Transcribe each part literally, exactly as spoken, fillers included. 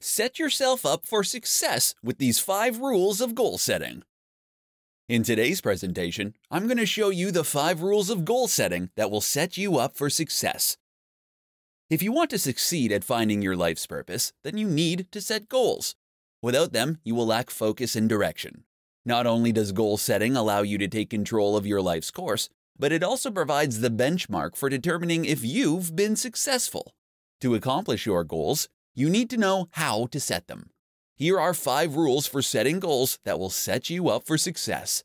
Set yourself up for success with these five rules of goal setting. In today's presentation, I'm going to show you the five rules of goal setting that will set you up for success. If you want to succeed at finding your life's purpose, then you need to set goals. Without them, you will lack focus and direction. Not only does goal setting allow you to take control of your life's course, but it also provides the benchmark for determining if you've been successful. To accomplish your goals, you need to know how to set them. Here are five rules for setting goals that will set you up for success.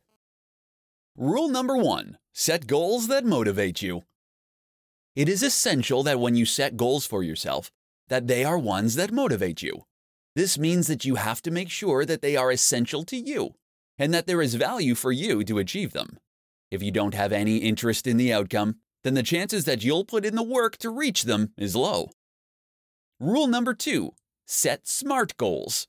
Rule number one, set goals that motivate you. It is essential that when you set goals for yourself, that they are ones that motivate you. This means that you have to make sure that they are essential to you, and that there is value for you to achieve them. If you don't have any interest in the outcome, then the chances that you'll put in the work to reach them is low. Rule number two, set SMART goals.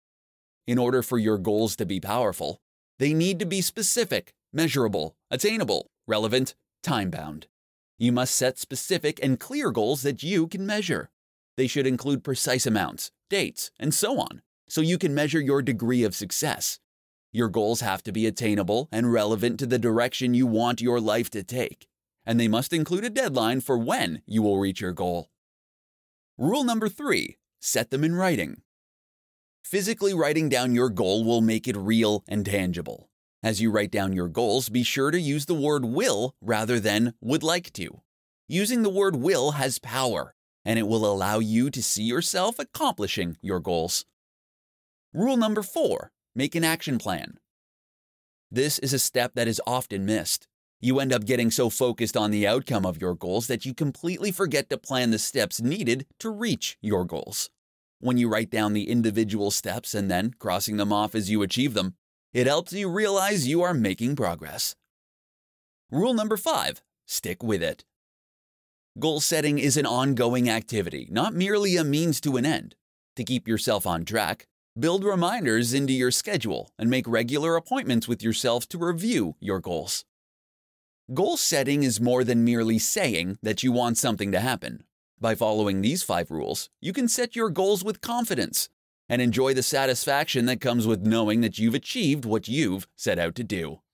In order for your goals to be powerful, they need to be specific, measurable, attainable, relevant, time-bound. You must set specific and clear goals that you can measure. They should include precise amounts, dates, and so on, so you can measure your degree of success. Your goals have to be attainable and relevant to the direction you want your life to take, and they must include a deadline for when you will reach your goal. Rule number three, set them in writing. Physically writing down your goal will make it real and tangible. As you write down your goals, be sure to use the word will rather than would like to. Using the word will has power, and it will allow you to see yourself accomplishing your goals. Rule number four, make an action plan. This is a step that is often missed. You end up getting so focused on the outcome of your goals that you completely forget to plan the steps needed to reach your goals. When you write down the individual steps and then crossing them off as you achieve them, it helps you realize you are making progress. Rule number five, stick with it. Goal setting is an ongoing activity, not merely a means to an end. To keep yourself on track, build reminders into your schedule and make regular appointments with yourself to review your goals. Goal setting is more than merely saying that you want something to happen. By following these five rules, you can set your goals with confidence and enjoy the satisfaction that comes with knowing that you've achieved what you've set out to do.